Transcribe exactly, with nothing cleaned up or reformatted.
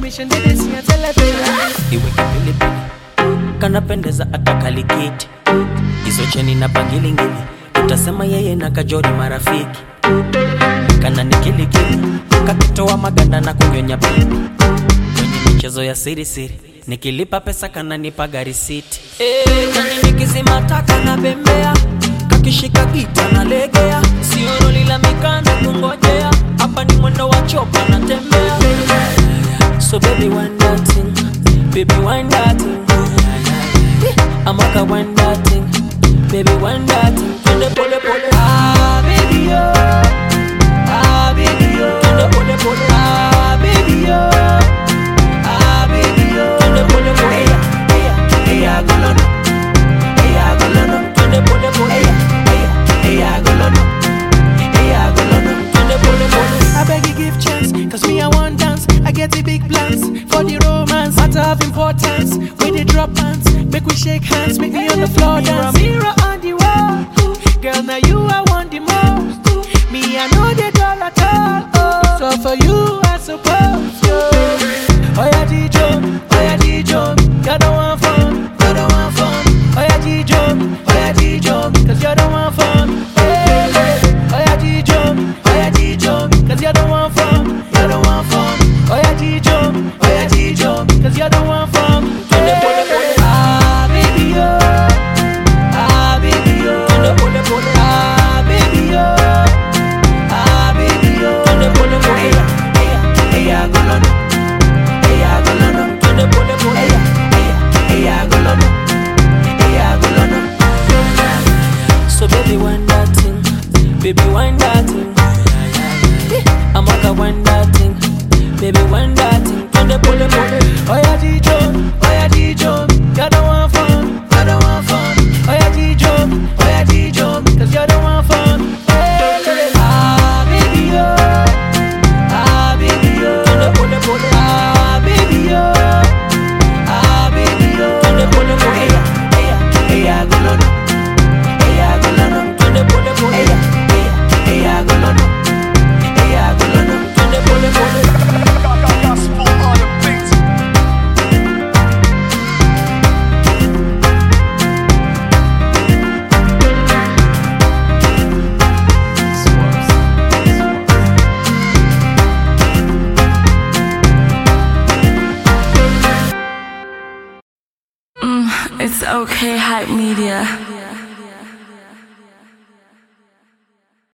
permission dede siya telepele. Iweke pilipili kanapendeza atakalikiti izo cheni na pangilingili utasema yeye na kajori marafiki kana nikilikili kakitoa maganda na kunyonya pipi kwenye michezo ya siri siri nikilipa pesa kana nipa gari city eh kani nikizima taka na bembea kakishika gita na legea sioro lila mikanda kungojea hapa ni mwendo wa chopa na tembea so baby one that thing baby one that thing Amaka one that thing baby one that thing twende pole pole ah baby yo ah baby yo twende pole pole ah baby yo ah baby yo twende pole pole eya eya golono eya golono twende pole pole eya eya golono eya golono twende pole pole. I beg you give chance, cause me I want dance. I get the big plans for the romance. Matter of importance, with the drop pants. Make we shake hands, make me on the floor dance. Mirror on the wall, girl now you I want the most. Me I know the doll at all, oh. So for you I suppose, yo. Oh yeah G-Joe, oh yeah G-Joe. You don't want fun, you don't want fun. Oh yeah G-Joe, oh yeah G-Joe. Cause you don't want fun, hey, hey. Oh yeah G-Joe, oh yeah G-Joe. Cause you don't want fun, you don't want fun. Oh yeah G-Joe, oh yeah G-Joe. Cause you don't want fun, hey, hey. Ah baby yo, ah baby yo, ah baby yo, ah baby yo. Eya, eya, eya golono, eya golono, eya, eya, eya golono, eya golono. So baby one that thing, baby one that thing. Amaka one that thing, baby one that thing. Twende pole pole. Oh yeah G-Joe, oh yeah G-Joe. You don't want fun, you don't want fun. Oh yeah G-Joe, oh yeah G-Joe. Cause you don't want fun. Hey, hey. Ah baby yo, ah baby yo. Twende pole pole. Ah baby yo, ah baby yo. Twende pole pole. Eya, eya, eya golono, eya golono. Twende pole pole. Eya, eya, eya golono, eya golono. Twende pole pole. Gospel on the beat. It's okay, Hype Media.